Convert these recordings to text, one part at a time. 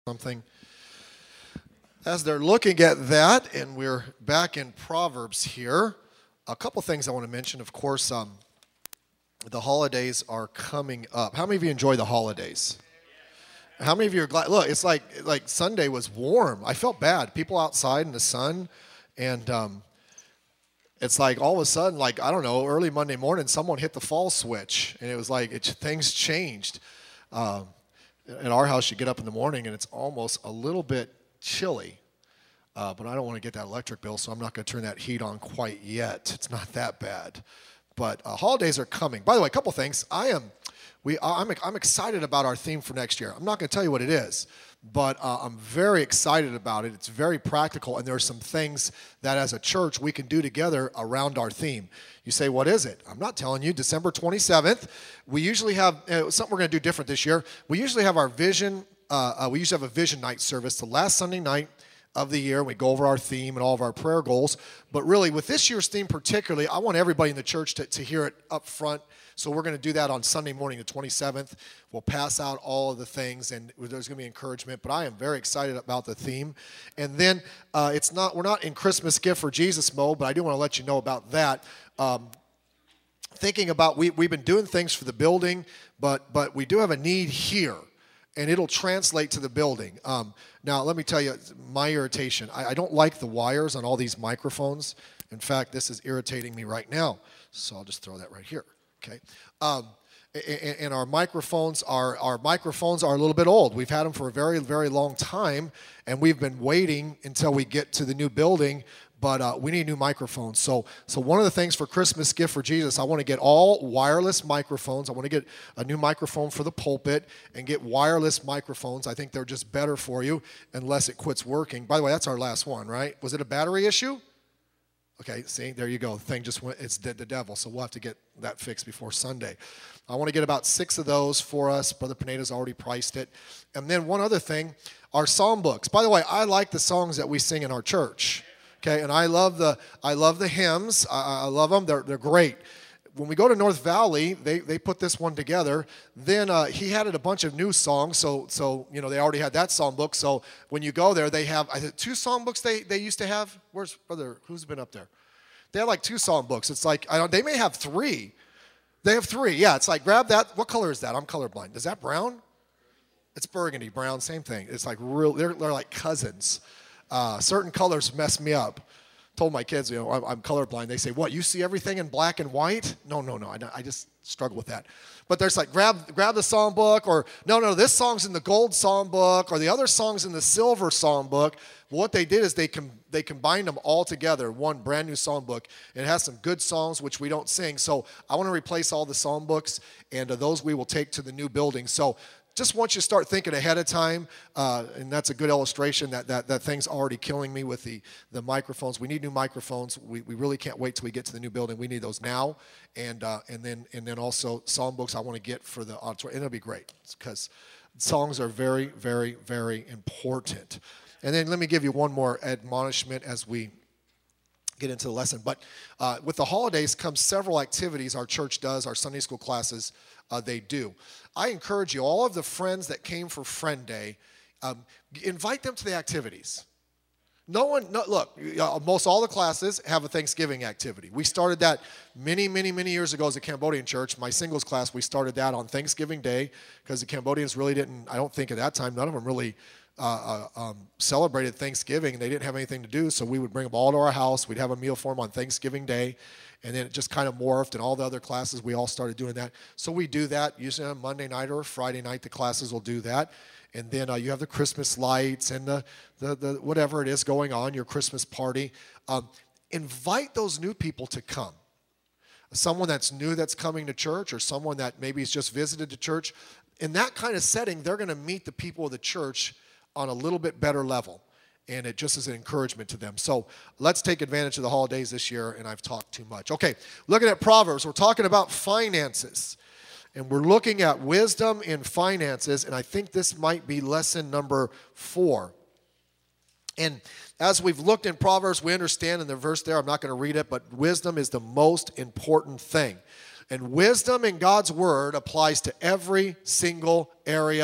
something. As they're looking at that, and we're back in Proverbs here, a couple things I want to mention. Of course, the holidays are coming up. How many of you enjoy the holidays? How many of you are glad? Look, it's like Sunday was warm. I felt bad. People outside in the sun, and it's like all of a sudden, like, I don't know, early Monday morning, someone hit the fall switch, and it was like things changed. At our house, you get up in the morning, and it's almost a little bit chilly. But I don't want to get that electric bill, so I'm not going to turn that heat on quite yet. It's not that bad. But holidays are coming. By the way, a couple things. I'm excited about our theme for next year. I'm not going to tell you what it is, but I'm very excited about it. It's very practical, and there are some things that as a church we can do together around our theme. You say, what is it? I'm not telling you. December 27th, we usually have something we're going to do different this year. We usually have our vision. We usually have a vision night service the last Sunday night of the year. We go over our theme and all of our prayer goals. But really, with this year's theme particularly, I want everybody in the church to hear it up front. So we're going to do that on Sunday morning, the 27th. We'll pass out all of the things, and there's going to be encouragement. But I am very excited about the theme. And then we're not in Christmas gift for Jesus mode, but I do want to let you know about that. Thinking about, we've been doing things for the building, but we do have a need here. And it'll translate to the building. Now, let me tell you, my irritation. I don't like the wires on all these microphones. In fact, this is irritating me right now. So I'll just throw that right here, okay? And our microphones are a little bit old. We've had them for a very, very long time, and we've been waiting until we get to the new building. But we need new microphones. So one of the things for Christmas gift for Jesus, I want to get all wireless microphones. I want to get a new microphone for the pulpit and get wireless microphones. I think they're just better for you unless it quits working. By the way, that's our last one, right? Was it a battery issue? Okay, see, there you go. The thing just went, it's the devil. So we'll have to get that fixed before Sunday. I want to get about 6 of those for us. Brother Pineda's already priced it. And then one other thing, our psalm books. By the way, I like the songs that we sing in our church. Okay, and I love the hymns. I love them. They're great. When we go to North Valley, they put this one together. Then he added a bunch of new songs. So they already had that song book. So when you go there, they have 2 song books they used to have. Where's brother? Who's been up there? They have like 2 song books. It's like they may have 3. They have 3. Yeah, it's like grab that. What color is that? I'm colorblind. Is that brown? It's burgundy, brown, same thing. It's like real. They're like cousins. Certain colors mess me up. Told my kids, I'm colorblind. They say, what, you see everything in black and white? No. I just struggle with that. But there's like, grab the song book, or no, this song's in the gold song book, or the other song's in the silver song book. Well, what they did is they combined them all together, one brand new song book. It has some good songs, which we don't sing. So I want to replace all the song books, and those we will take to the new building. So just want you to start thinking ahead of time, and that's a good illustration that thing's already killing me with the microphones. We need new microphones. We really can't wait till we get to the new building. We need those now, and then also song books I want to get for the auditorium. And it'll be great because songs are very, very, very important. And then let me give you one more admonishment as we get into the lesson. But with the holidays comes several activities our church does, our Sunday school classes, they do. I encourage you, all of the friends that came for Friend Day, invite them to the activities. Look, most all the classes have a Thanksgiving activity. We started that many, many, many years ago as a Cambodian church. My singles class, we started that on Thanksgiving Day because the Cambodians really didn't, I don't think at that time, none of them really celebrated Thanksgiving, and they didn't have anything to do, so we would bring them all to our house. We'd have a meal for them on Thanksgiving Day, and then it just kind of morphed, and all the other classes, we all started doing that. So we do that usually on a Monday night or a Friday night. The classes will do that, and then you have the Christmas lights and the whatever it is going on, your Christmas party. Invite those new people to come. Someone that's new that's coming to church, or someone that maybe has just visited the church. In that kind of setting, they're going to meet the people of the church on a little bit better level, and it just is an encouragement to them. So let's take advantage of the holidays this year, and I've talked too much. Okay, looking at Proverbs, we're talking about finances, and we're looking at wisdom in finances, and I think this might be lesson number 4. And as we've looked in Proverbs, we understand in the verse there, I'm not going to read it, but wisdom is the most important thing. And wisdom in God's word applies to every single area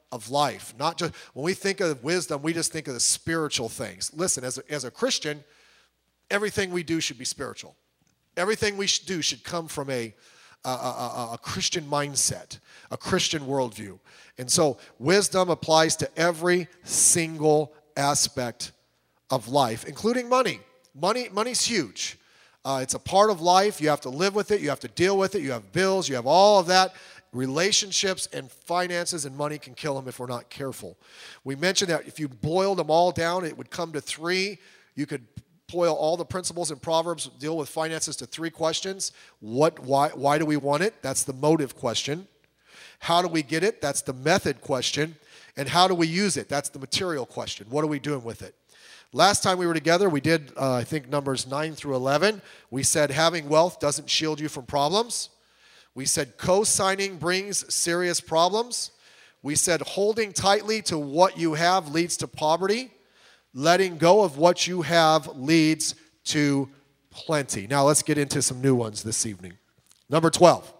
of life. Not just when we think of wisdom, we just think of the spiritual things. Listen, as a Christian, everything we do should be spiritual. Everything we do should come from a Christian mindset, a Christian worldview. And so wisdom applies to every single aspect of life, including money. Money's huge. It's a part of life. You have to live with it. You have to deal with it. You have bills. You have all of that. Relationships and finances and money can kill them if we're not careful. We mentioned that if you boiled them all down, it would come to three. You could boil all the principles in Proverbs, deal with finances to three questions. Why do we want it? That's the motive question. How do we get it? That's the method question. And how do we use it? That's the material question. What are we doing with it? Last time we were together, we did, I think, numbers 9 through 11. We said having wealth doesn't shield you from problems. We said co-signing brings serious problems. We said holding tightly to what you have leads to poverty. Letting go of what you have leads to plenty. Now let's get into some new ones this evening. Number 12.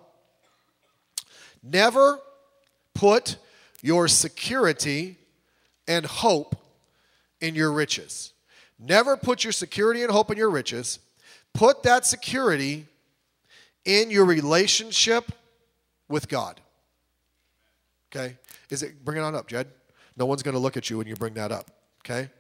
Never put your security and hope in your riches. Never put your security and hope in your riches. Put that security in your relationship with God. Okay? Bring it on up, Jed. No one's going to look at you when you bring that up. Okay?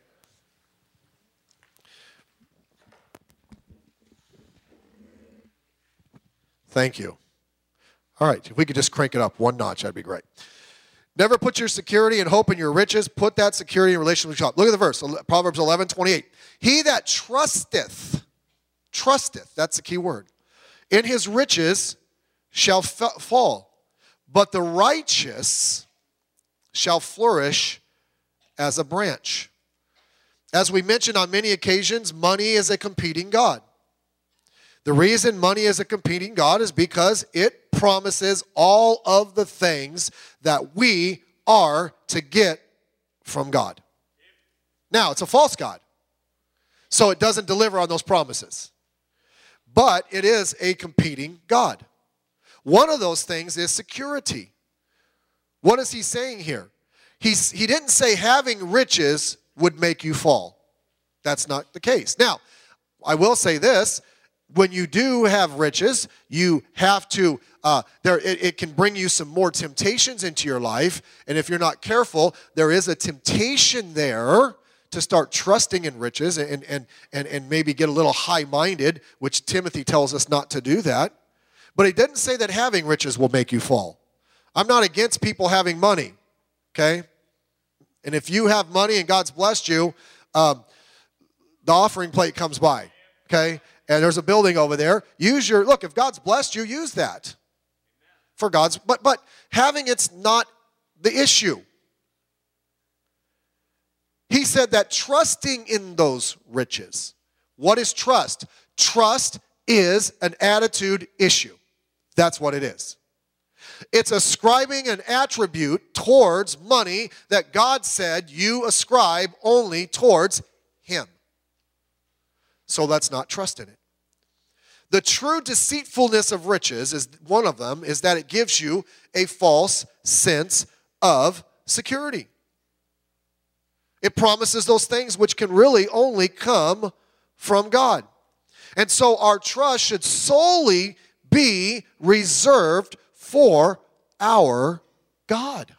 Thank you. All right, if we could just crank it up one notch, that'd be great. Never put your security and hope in your riches. Put that security in relationship with God. Look at the verse, Proverbs 11:28. He that trusteth, that's the key word, in his riches shall fall, but the righteous shall flourish as a branch. As we mentioned on many occasions, money is a competing god. The reason money is a competing god is because it promises all of the things that we are to get from God. Now, it's a false god, so it doesn't deliver on those promises. But it is a competing god. One of those things is security. What is he saying here? He didn't say having riches would make you fall. That's not the case. Now, I will say this. When you do have riches, you have to, it can bring you some more temptations into your life. And if you're not careful, there is a temptation there to start trusting in riches and maybe get a little high-minded, which Timothy tells us not to do that. But he didn't say that having riches will make you fall. I'm not against people having money, okay? And if you have money and God's blessed you, the offering plate comes by, okay? And there's a building over there. Look, if God's blessed you, use that. For God's, but having it's not the issue. He said that trusting in those riches. What is trust? Trust is an attitude issue. That's what it is. It's ascribing an attribute towards money that God said you ascribe only towards Him. So let's not trust in it. The true deceitfulness of riches, is one of them, is that it gives you a false sense of security. It promises those things which can really only come from God. And so our trust should solely be reserved for our God.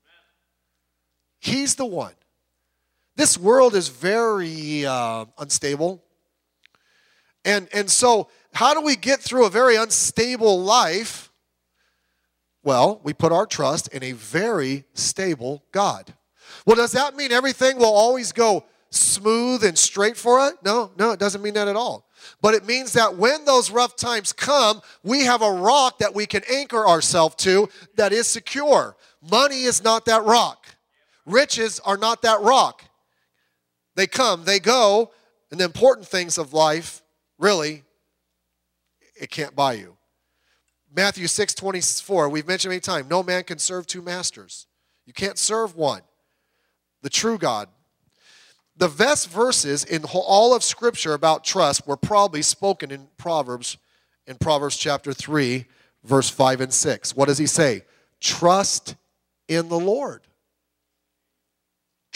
He's the one. This world is very unstable. And so how do we get through a very unstable life? Well, we put our trust in a very stable God. Well, does that mean everything will always go smooth and straight for us? No, it doesn't mean that at all. But it means that when those rough times come, we have a rock that we can anchor ourselves to that is secure. Money is not that rock. Riches are not that rock. They come, they go, and the important things of life, really, it can't buy you. Matthew 6:24, we've mentioned many times, no man can serve two masters. You can't serve one, the true God. The best verses in all of Scripture about trust were probably spoken in Proverbs chapter 3, verse 5 and 6. What does he say? Trust in the Lord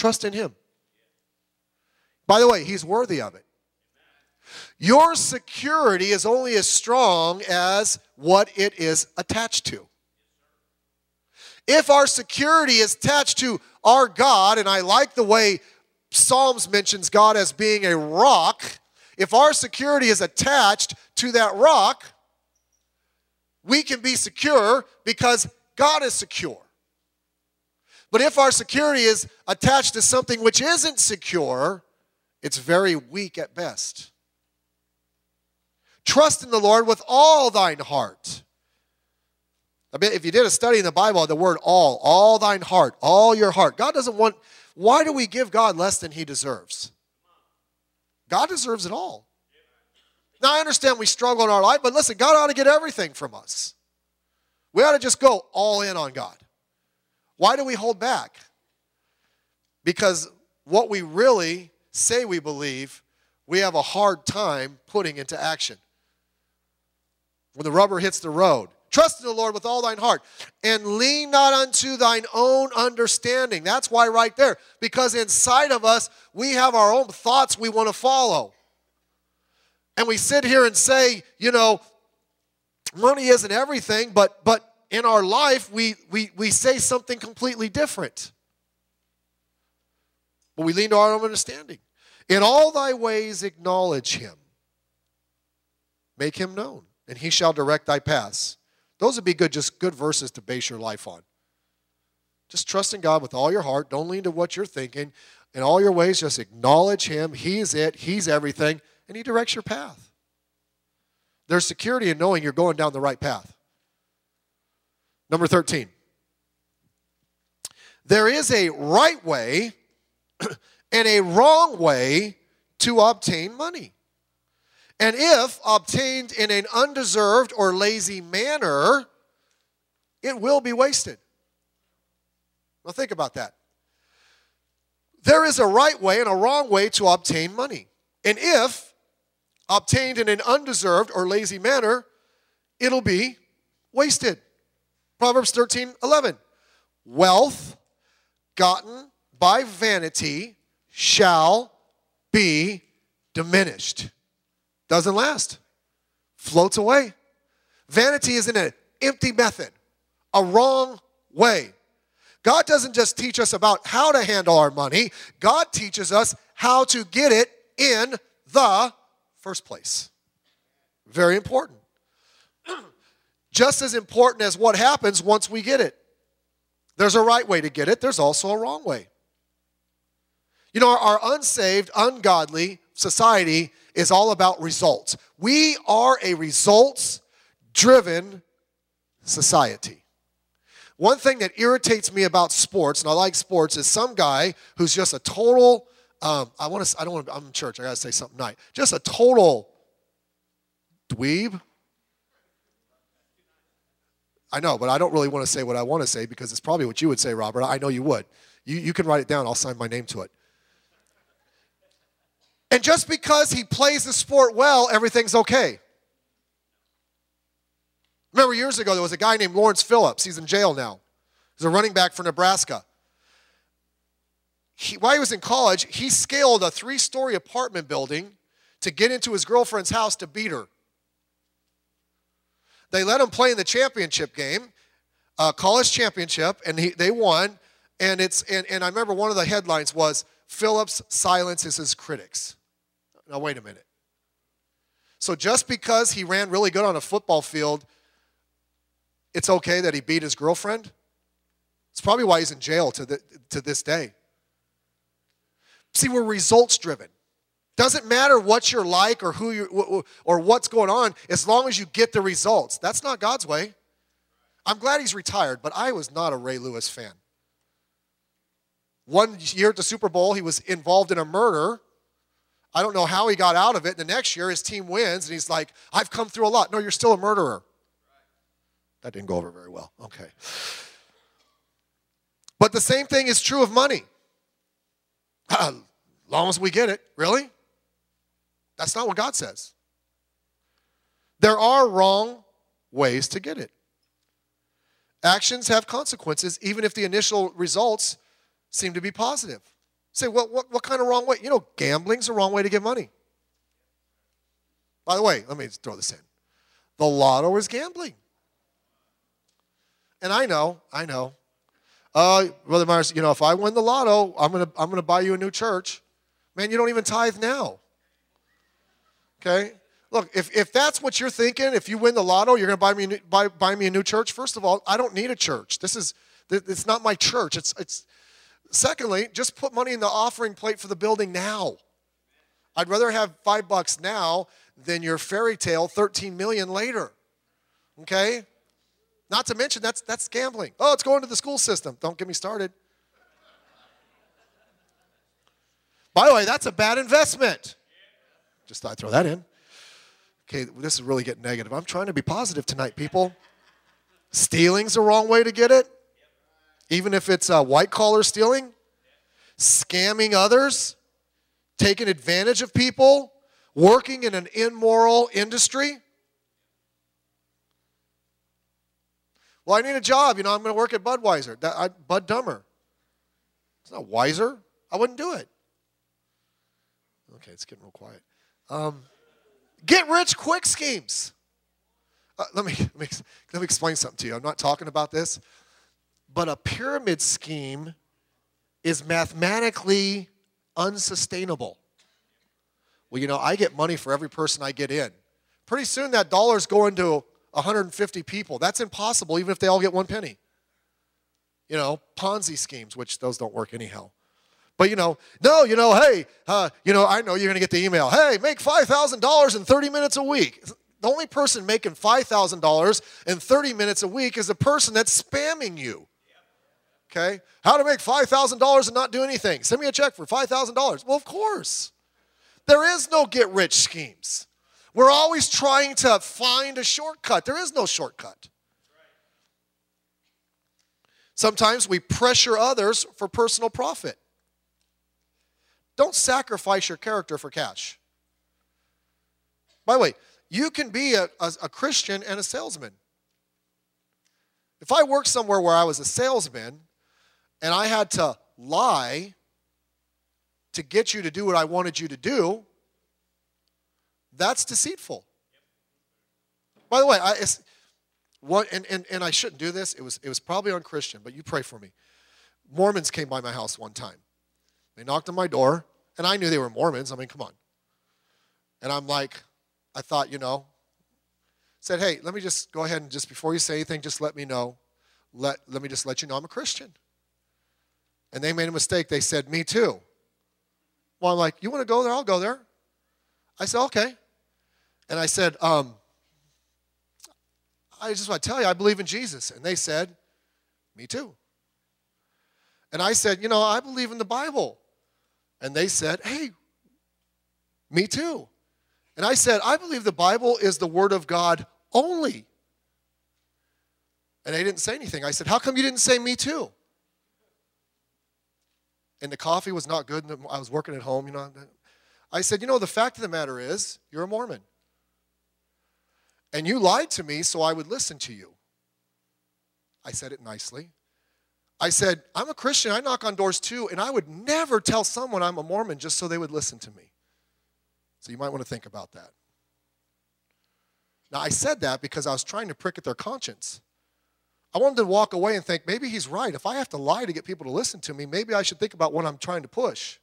Trust in him. By the way, he's worthy of it. Your security is only as strong as what it is attached to. If our security is attached to our God, and I like the way Psalms mentions God as being a rock, if our security is attached to that rock, we can be secure because God is secure. But if our security is attached to something which isn't secure, it's very weak at best. Trust in the Lord with all thine heart. I mean, if you did a study in the Bible, the word all thine heart, all your heart. God doesn't want, why do we give God less than he deserves? God deserves it all. Now, I understand we struggle in our life, but listen, God ought to get everything from us. We ought to just go all in on God. Why do we hold back? Because what we really say we believe, we have a hard time putting into action. When the rubber hits the road, trust in the Lord with all thine heart, and lean not unto thine own understanding. That's why right there, because inside of us, we have our own thoughts we want to follow. And we sit here and say, you know, money isn't everything, but in our life, we say something completely different. But we lean to our own understanding. In all thy ways acknowledge him. Make him known, and he shall direct thy paths. Those would be just good verses to base your life on. Just trust in God with all your heart. Don't lean to what you're thinking. In all your ways, just acknowledge him. He's it. He's everything. And he directs your path. There's security in knowing you're going down the right path. Number 13. There is a right way and a wrong way to obtain money. And if obtained in an undeserved or lazy manner, it will be wasted. Now think about that. There is a right way and a wrong way to obtain money. And if obtained in an undeserved or lazy manner, it'll be wasted. Proverbs 13:11. Wealth gotten by vanity shall be diminished. Doesn't last. Floats away. Vanity is an empty method, a wrong way. God doesn't just teach us about how to handle our money. God teaches us how to get it in the first place. Very important. Just as important as what happens once we get it. There's a right way to get it. There's also a wrong way. You know, our unsaved, ungodly society is all about results. We are a results-driven society. One thing that irritates me about sports, and I like sports, is some guy who's just a total, I'm in church, I gotta say something nice. Just a total dweeb. I know, but I don't really want to say what I want to say because it's probably what you would say, Robert. I know you would. You can write it down. I'll sign my name to it. And just because he plays the sport well, everything's okay. Remember years ago, there was a guy named Lawrence Phillips. He's in jail now. He's a running back for Nebraska. While he was in college, he scaled a 3-story apartment building to get into his girlfriend's house to beat her. They let him play in the championship game, college championship, and they won. And I remember one of the headlines was, Phillips silences his critics. Now, wait a minute. So just because he ran really good on a football field, it's okay that he beat his girlfriend? It's probably why he's in jail to this day. See, we're results driven. Doesn't matter what you're like or who you or what's going on, as long as you get the results. That's not God's way. I'm glad he's retired, but I was not a Ray Lewis fan. One year at the Super Bowl, he was involved in a murder. I don't know how he got out of it. The next year, his team wins, and he's like, I've come through a lot. No, you're still a murderer. That didn't go over very well. Okay. But the same thing is true of money. As long as we get it. Really? That's not what God says. There are wrong ways to get it. Actions have consequences, even if the initial results seem to be positive. Say, well, what kind of wrong way? You know, gambling's the wrong way to get money. By the way, let me throw this in. The lotto is gambling. And I know. Brother Myers, if I win the lotto, I'm gonna buy you a new church. Man, you don't even tithe now. Okay? Look, if that's what you're thinking, if you win the lotto, you're going to buy me a new church. First of all, I don't need a church. It's not my church. Secondly, just put money in the offering plate for the building now. I'd rather have $5 now than your fairy tale 13 million later. Okay? Not to mention that's gambling. Oh, it's going to the school system. Don't get me started. By the way, that's a bad investment. Just thought I'd throw that in. Okay, this is really getting negative. I'm trying to be positive tonight, people. Stealing's the wrong way to get it. Even if it's white-collar stealing. Scamming others. Taking advantage of people. Working in an immoral industry. Well, I need a job. I'm going to work at Budweiser. Bud Dummer. It's not wiser. I wouldn't do it. Okay, it's getting real quiet. Get rich quick schemes. Let me explain something to you. I'm not talking about this, but a pyramid scheme is mathematically unsustainable. Well, I get money for every person I get in. Pretty soon that dollar's going to 150 people. That's impossible, even if they all get 1 penny. Ponzi schemes, which those don't work anyhow. But, hey, I know you're going to get the email. Hey, make $5,000 in 30 minutes a week. The only person making $5,000 in 30 minutes a week is the person that's spamming you. Okay? How to make $5,000 and not do anything. Send me a check for $5,000. Well, of course. There is no get-rich schemes. We're always trying to find a shortcut. There is no shortcut. Sometimes we pressure others for personal profit. Don't sacrifice your character for cash. By the way, you can be a Christian and a salesman. If I worked somewhere where I was a salesman and I had to lie to get you to do what I wanted you to do, that's deceitful. By the way, I shouldn't do this. It was probably unchristian, but you pray for me. Mormons came by my house one time. They knocked on my door, and I knew they were Mormons. I mean, come on. And I thought, said, hey, let me just go ahead and just before you say anything, just let me know. Let me just let you know I'm a Christian. And they made a mistake. They said, me too. Well, I'm like, you want to go there? I'll go there. I said, okay. And I said, I just want to tell you, I believe in Jesus. And they said, me too. And I said, I believe in the Bible. And they said, hey, me too. And I said, I believe the Bible is the Word of God only. And they didn't say anything. I said, how come you didn't say me too? And the coffee was not good. And I was working at home, I said, the fact of the matter is, you're a Mormon. And you lied to me so I would listen to you. I said it nicely. I said, I'm a Christian. I knock on doors too, and I would never tell someone I'm a Mormon just so they would listen to me. So you might want to think about that. Now, I said that because I was trying to prick at their conscience. I wanted to walk away and think, maybe he's right. If I have to lie to get people to listen to me, maybe I should think about what I'm trying to push.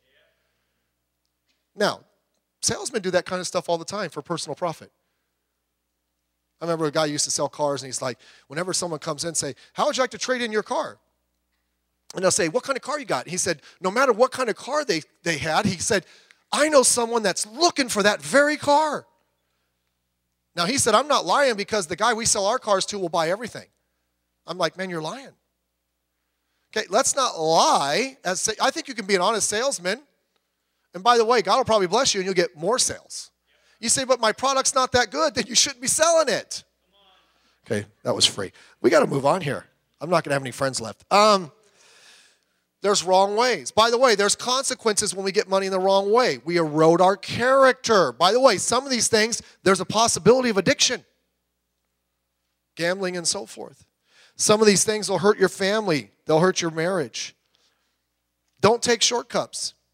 Now, salesmen do that kind of stuff all the time for personal profit. I remember a guy used to sell cars, and he's like, whenever someone comes in, say, how would you like to trade in your car? And they'll say, what kind of car you got? And he said, no matter what kind of car they had, he said, I know someone that's looking for that very car. Now, he said, I'm not lying because the guy we sell our cars to will buy everything. I'm like, man, you're lying. Okay, let's not lie. I think you can be an honest salesman. And by the way, God will probably bless you and you'll get more sales. You say, but my product's not that good, then you shouldn't be selling it. Okay, that was free. We got to move on here. I'm not going to have any friends left. There's wrong ways. By the way, there's consequences when we get money in the wrong way. We erode our character. By the way, some of these things, there's a possibility of addiction. Gambling and so forth. Some of these things will hurt your family. They'll hurt your marriage. Don't take shortcuts.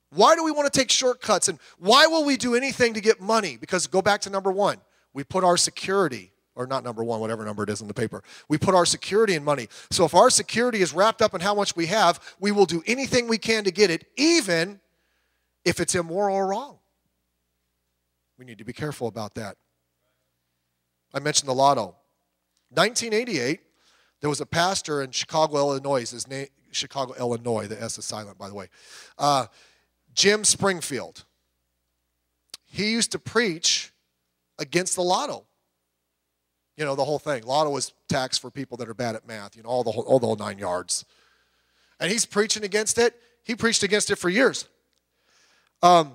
Why do we want to take shortcuts? And why will we do anything to get money? Because go back to number one. We put our security, or not number one, whatever number it is in the paper. We put our security in money. So if our security is wrapped up in how much we have, we will do anything we can to get it, even if it's immoral or wrong. We need to be careful about that. I mentioned the lotto. 1988, there was a pastor in Chicago, Illinois. His name, Chicago, Illinois. The S is silent, by the way. Jim Springfield. He used to preach against the lotto. You know, the whole thing. Lotto is tax for people that are bad at math. You know, all the whole 9 yards. And he's preaching against it. He preached against it for years. In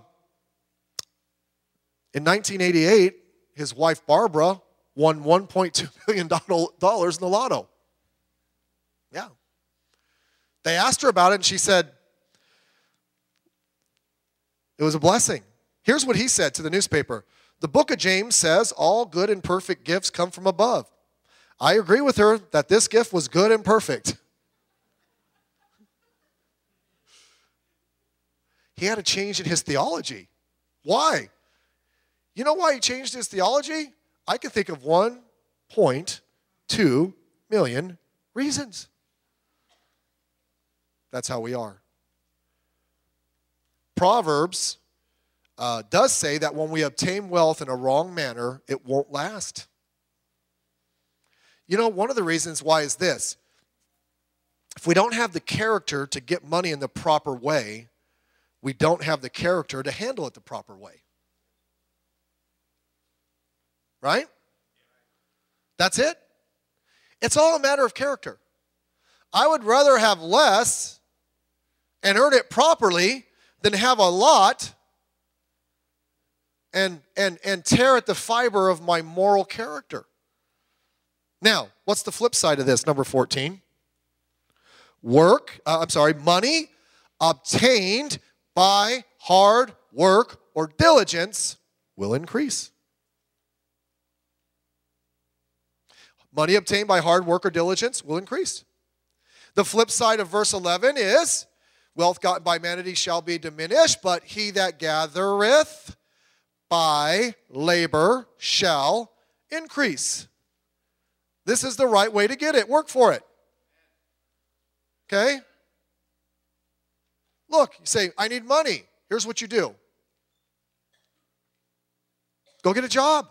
1988, his wife Barbara won $1.2 million in the lotto. Yeah. They asked her about it, and she said it was a blessing. Here's what he said to the newspaper. The book of James says all good and perfect gifts come from above. I agree with her that this gift was good and perfect. He had a change in his theology. Why? You know why he changed his theology? I can think of 1.2 million reasons. That's how we are. Proverbs does say that when we obtain wealth in a wrong manner, it won't last. You know, one of the reasons why is this. If we don't have the character to get money in the proper way, we don't have the character to handle it the proper way. Right? That's it. It's all a matter of character. I would rather have less and earn it properly than have a lot and tear at the fiber of my moral character. Now, what's the flip side of this? Number 14. Money obtained by hard work or diligence will increase. Money obtained by hard work or diligence will increase. The flip side of verse 11 is, wealth gotten by vanity shall be diminished, but he that gathereth by labor shall increase. This is the right way to get it. Work for it. Okay? Look, you say, I need money. Here's what you do. Go get a job.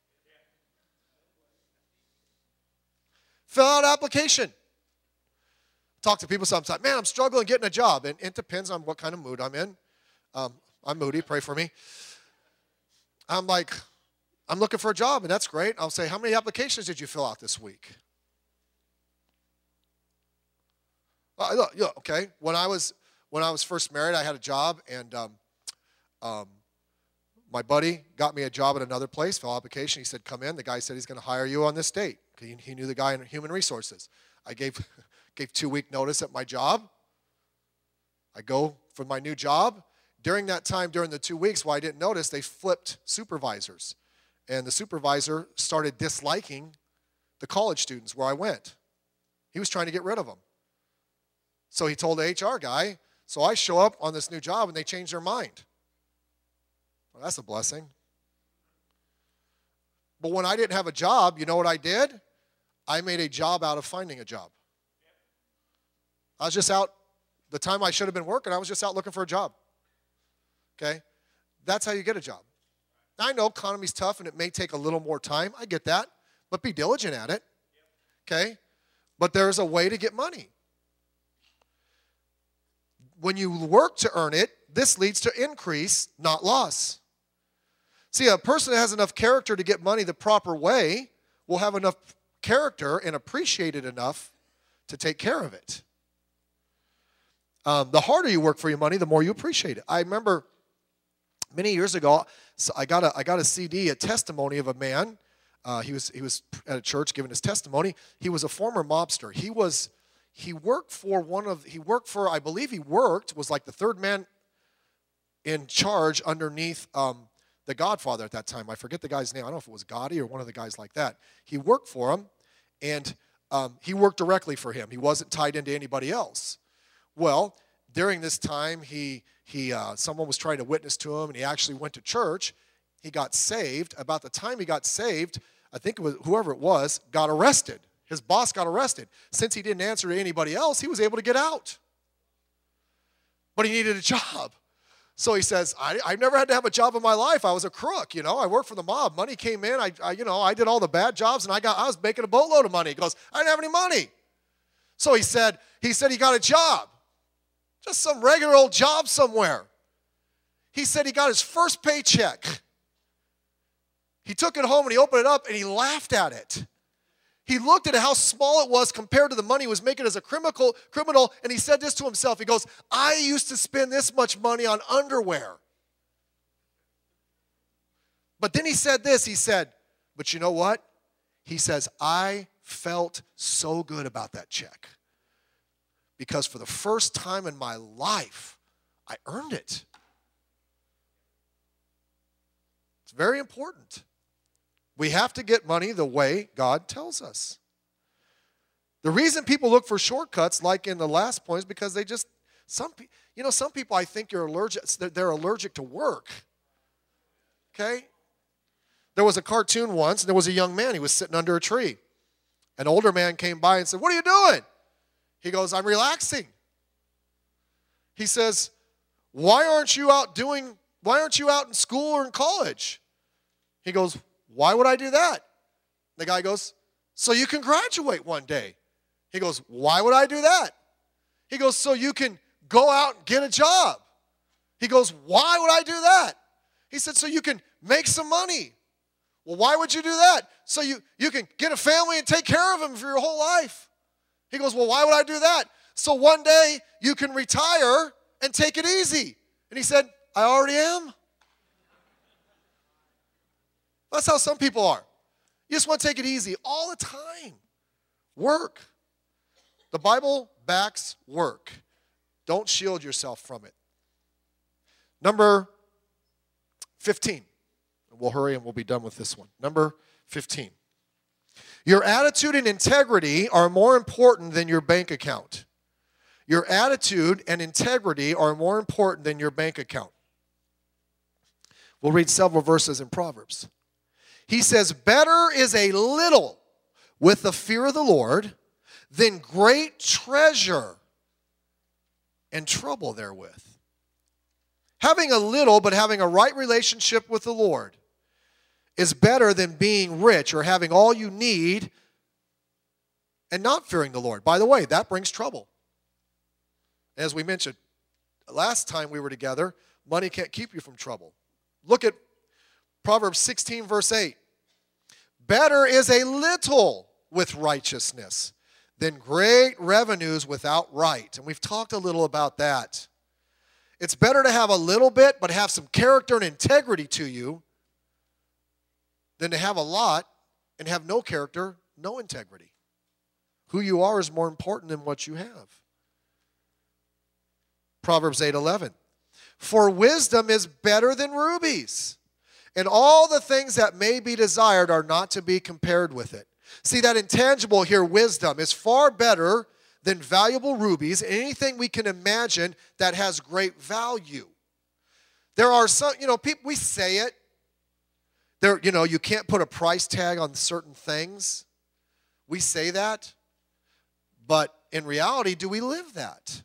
Fill out an application. Talk to people sometimes. Man, I'm struggling getting a job. And it depends on what kind of mood I'm in. I'm moody. Pray for me. I'm like, I'm looking for a job, and that's great. I'll say, how many applications did you fill out this week? Okay. When I was first married, I had a job, and my buddy got me a job at another place, fill out application. He said, come in. The guy said he's going to hire you on this date. He knew the guy in human resources. I gave 2-week notice at my job. I go for my new job. During that time, during the 2 weeks, I didn't notice, they flipped supervisors. And the supervisor started disliking the college students where I went. He was trying to get rid of them. So he told the HR guy, so I show up on this new job and they change their mind. Well, that's a blessing. But when I didn't have a job, you know what I did? I made a job out of finding a job. I was just out, the time I should have been working, I was just out looking for a job. Okay? That's how you get a job. I know economy's tough and it may take a little more time. I get that. But be diligent at it. Okay? But there's a way to get money. When you work to earn it, this leads to increase, not loss. See, a person that has enough character to get money the proper way will have enough character and appreciate it enough to take care of it. The harder you work for your money, the more you appreciate it. I remember many years ago, so I got a CD, a testimony of a man. He was at a church giving his testimony. He was a former mobster. He worked was like the third man in charge underneath the Godfather at that time. I forget the guy's name. I don't know if it was Gotti or one of the guys like that. He worked for him, and he worked directly for him. He wasn't tied into anybody else. Well, during this time, someone was trying to witness to him, and he actually went to church. He got saved. About the time he got saved, I think it was whoever it was, got arrested. His boss got arrested. Since he didn't answer to anybody else, he was able to get out. But he needed a job. So he says, I've never had to have a job in my life. I was a crook, I worked for the mob. Money came in. I did all the bad jobs, and I was making a boatload of money. He goes, I didn't have any money. So he said he got a job. Just some regular old job somewhere. He said he got his first paycheck. He took it home and he opened it up and he laughed at it. He looked at how small it was compared to the money he was making as a criminal, and he said this to himself. He goes, I used to spend this much money on underwear. But then he said this. He said, but you know what? He says, I felt so good about that check. Because for the first time in my life, I earned it. It's very important. We have to get money the way God tells us. The reason people look for shortcuts, like in the last point, is because they just, some people I think they're allergic to work. Okay? There was a cartoon once, and there was a young man. He was sitting under a tree. An older man came by and said, what are you doing? He goes, I'm relaxing. He says, why aren't you out in school or in college? He goes, why would I do that? The guy goes, so you can graduate one day. He goes, why would I do that? He goes, so you can go out and get a job. He goes, why would I do that? He said, so you can make some money. Well, why would you do that? So you can get a family and take care of them for your whole life. He goes, well, why would I do that? So one day you can retire and take it easy. And he said, I already am. That's how some people are. You just want to take it easy all the time. Work. The Bible backs work. Don't shield yourself from it. Number 15. We'll hurry and we'll be done with this one. Number 15. Your attitude and integrity are more important than your bank account. Your attitude and integrity are more important than your bank account. We'll read several verses in Proverbs. He says, better is a little with the fear of the Lord than great treasure and trouble therewith. Having a little but having a right relationship with the Lord is better than being rich or having all you need and not fearing the Lord. By the way, that brings trouble. As we mentioned last time we were together, money can't keep you from trouble. Look at Proverbs 16, verse 8. Better is a little with righteousness than great revenues without right. And we've talked a little about that. It's better to have a little bit but have some character and integrity to you than to have a lot and have no character, no integrity. Who you are is more important than what you have. Proverbs 8:11. For wisdom is better than rubies, and all the things that may be desired are not to be compared with it. See, that intangible here, wisdom, is far better than valuable rubies, anything we can imagine that has great value. There are some, people, we say it. You can't put a price tag on certain things. We say that. But in reality, do we live that?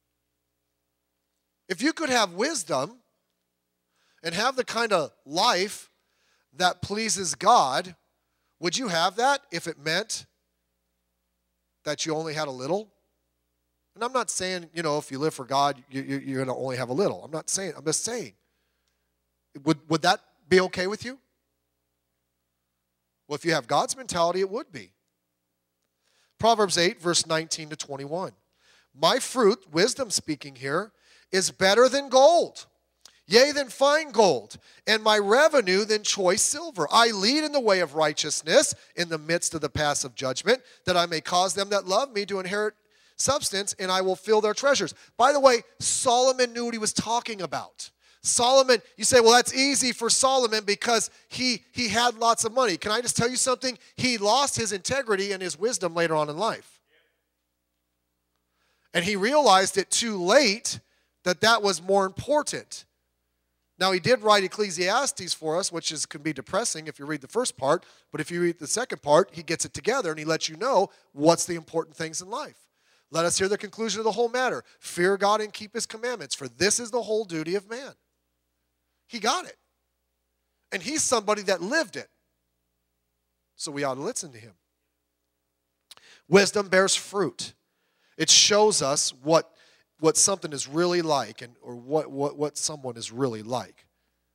If you could have wisdom and have the kind of life that pleases God, would you have that if it meant that you only had a little? And I'm not saying, if you live for God, you're going to only have a little. I'm not saying, I'm just saying. Would that be okay with you? Well, if you have God's mentality, it would be. Proverbs 8, verse 19 to 21. My fruit, wisdom speaking here, is better than gold, yea, than fine gold, and my revenue than choice silver. I lead in the way of righteousness in the midst of the paths of judgment, that I may cause them that love me to inherit substance, and I will fill their treasures. By the way, Solomon knew what he was talking about. Solomon, you say, well, that's easy for Solomon because he had lots of money. Can I just tell you something? He lost his integrity and his wisdom later on in life. And he realized it too late that that was more important. Now, he did write Ecclesiastes for us, which can be depressing if you read the first part. But if you read the second part, he gets it together and he lets you know what's the important things in life. Let us hear the conclusion of the whole matter. Fear God and keep his commandments, for this is the whole duty of man. He got it. And he's somebody that lived it. So we ought to listen to him. Wisdom bears fruit. It shows us what something is really like or what someone is really like.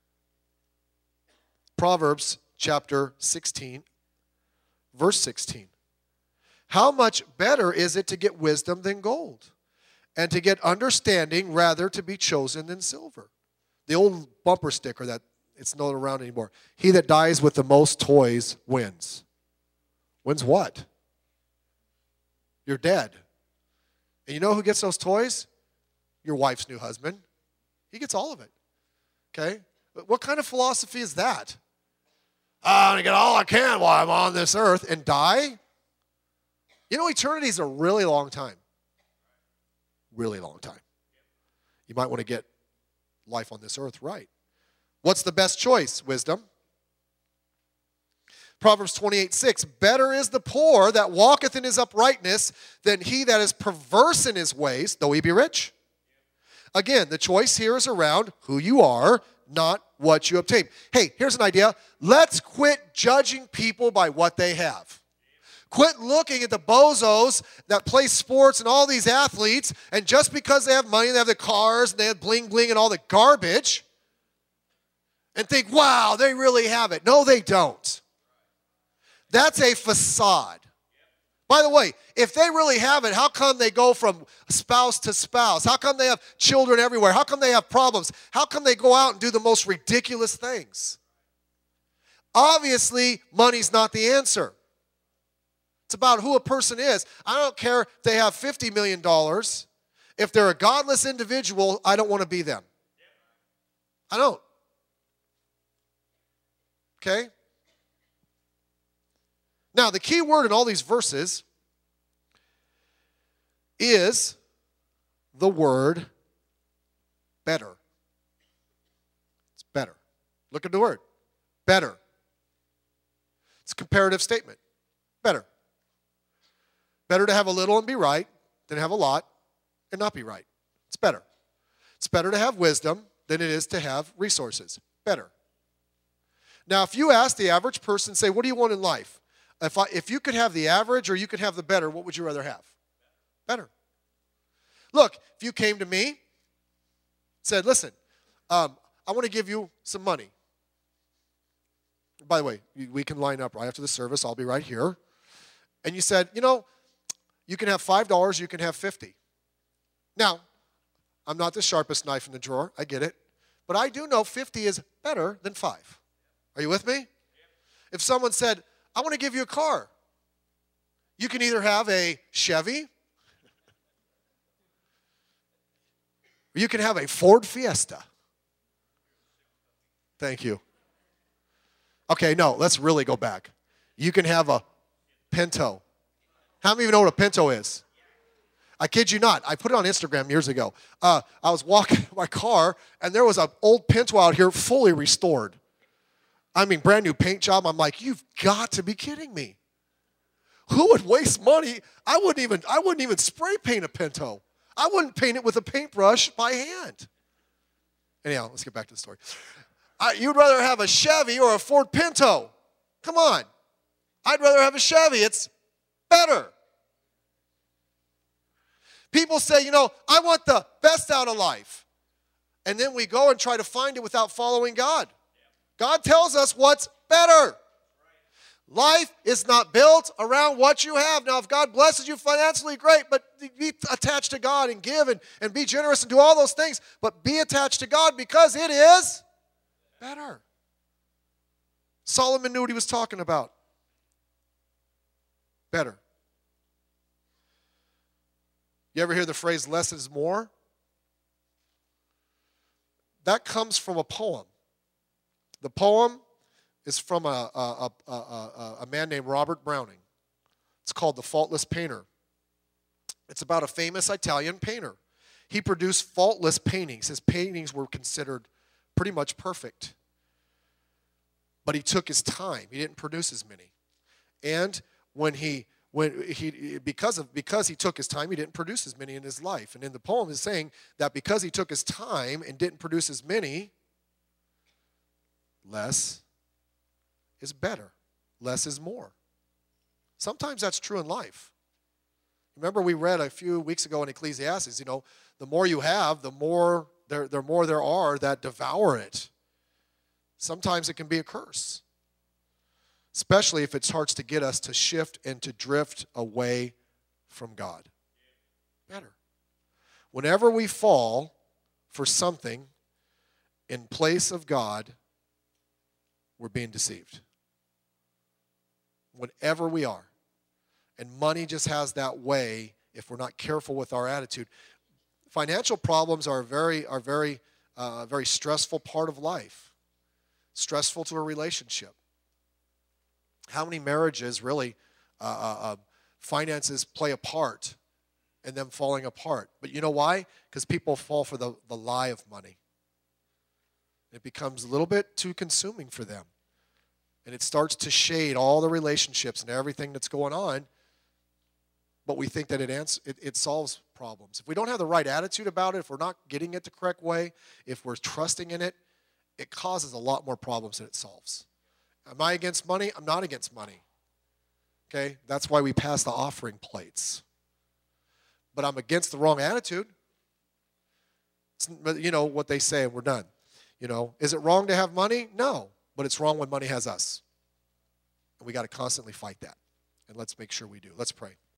Proverbs chapter 16, verse 16. How much better is it to get wisdom than gold, and to get understanding rather to be chosen than silver? The old bumper sticker that it's not around anymore. He that dies with the most toys wins. Wins what? You're dead. And you know who gets those toys? Your wife's new husband. He gets all of it. Okay? But what kind of philosophy is that? I'm going to get all I can while I'm on this earth and die? You know, eternity is a really long time. Really long time. You might want to get life on this earth right. What's the best choice? Wisdom. Proverbs 28:6, better is the poor that walketh in his uprightness than he that is perverse in his ways, though he be rich. Again, the choice here is around who you are, not what you obtain. Hey, here's an idea. Let's quit judging people by what they have. Quit looking at the bozos that play sports and all these athletes, and just because they have money, they have the cars, and they have bling bling and all the garbage, and think, wow, they really have it. No, they don't. That's a facade. By the way, if they really have it, how come they go from spouse to spouse? How come they have children everywhere? How come they have problems? How come they go out and do the most ridiculous things? Obviously, money's not the answer. It's about who a person is. I don't care if they have $50 million. If they're a godless individual, I don't want to be them. I don't. Okay? Now, the key word in all these verses is the word better. It's better. Look at the word. Better. It's a comparative statement. Better. Better to have a little and be right than have a lot and not be right. It's better. It's better to have wisdom than it is to have resources. Better. Now, if you ask the average person, say, what do you want in life? If you could have the average or you could have the better, what would you rather have? Better. Look, if you came to me, said, listen, I want to give you some money. By the way, we can line up right after the service. I'll be right here. And you said, you know, you can have $5, you can have 50. Now, I'm not the sharpest knife in the drawer. I get it. But I do know 50 is better than 5. Are you with me? If someone said, I want to give you a car. You can either have a Chevy, or you can have a Ford Fiesta. Thank you. Okay, no, let's really go back. You can have a Pinto. How many of you know what a Pinto is? I kid you not. I put it on Instagram years ago. I was walking my car, and there was an old Pinto out here fully restored. I mean, brand new paint job. I'm like, you've got to be kidding me. Who would waste money? I wouldn't even spray paint a Pinto. I wouldn't paint it with a paintbrush by hand. Anyhow, let's get back to the story. You'd rather have a Chevy or a Ford Pinto. Come on. I'd rather have a Chevy. It's better. People say, you know, I want the best out of life. And then we go and try to find it without following God. God tells us what's better. Life is not built around what you have. Now, if God blesses you financially, great, but be attached to God and give and be generous and do all those things. But be attached to God because it is better. Solomon knew what he was talking about. Better. You ever hear the phrase, less is more? That comes from a poem. The poem is from a man named Robert Browning. It's called The Faultless Painter. It's about a famous Italian painter. He produced faultless paintings. His paintings were considered pretty much perfect. But he took his time. He didn't produce as many. And because he took his time, he didn't produce as many in his life. And in the poem is saying that because he took his time and didn't produce as many, less is better. Less is more. Sometimes that's true in life. Remember we read a few weeks ago in Ecclesiastes, the more you have, the more there are that devour it. Sometimes it can be a curse. Especially if it starts to get us to shift and to drift away from God. Better. Whenever we fall for something in place of God, we're being deceived. Whenever we are. And money just has that way, if we're not careful with our attitude. Financial problems are a very stressful part of life. Stressful to a relationship. How many marriages really finances play a part in them falling apart? But you know why? Because people fall for the lie of money. It becomes a little bit too consuming for them. And it starts to shade all the relationships and everything that's going on. But we think that it solves problems. If we don't have the right attitude about it, if we're not getting it the correct way, if we're trusting in it, it causes a lot more problems than it solves. Am I against money? I'm not against money. Okay? That's why we pass the offering plates. But I'm against the wrong attitude. It's, what they say, and we're done. Is it wrong to have money? No. But it's wrong when money has us. And we got to constantly fight that. And let's make sure we do. Let's pray.